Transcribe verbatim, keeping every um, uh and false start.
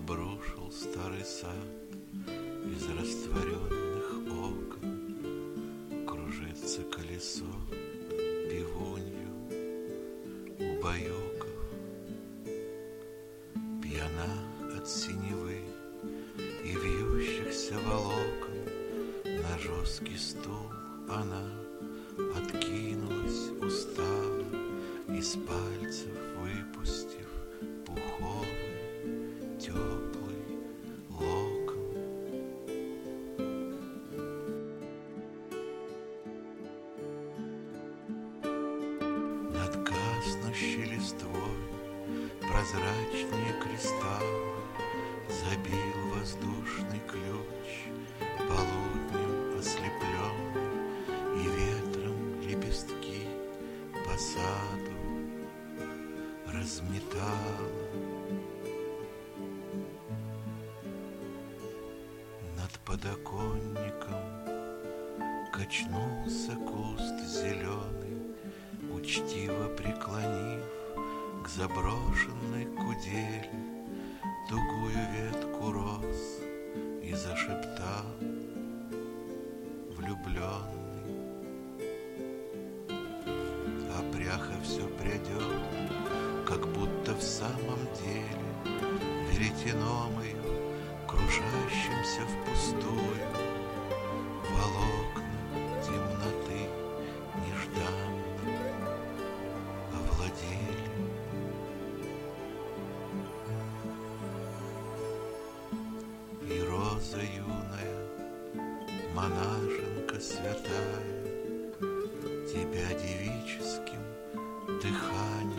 Обрушил старый сад из растворенных окон. Кружится колесо пивунью убаюков. Пьяна от синевы и вьющихся волокон. На жесткий стул она откинулась устало, из пальцев выпустив пуховый теплый локон. Над гаснущей листвой прозрачнее кристаллы забил воздушный ключ, полуднем ослепленный, и ветром лепестки по саду разметало. Над подоконником качнулся куст зеленый, учтиво преклонив к заброшенной кудели тугую ветку роз, и зашептал влюбленный. А пряха все прядет, как будто в самом деле веретеном ее, кружащимся впустую, волокна темноты нежданно овладели. И роза юная, монашенка святая, тебя девическим дыханием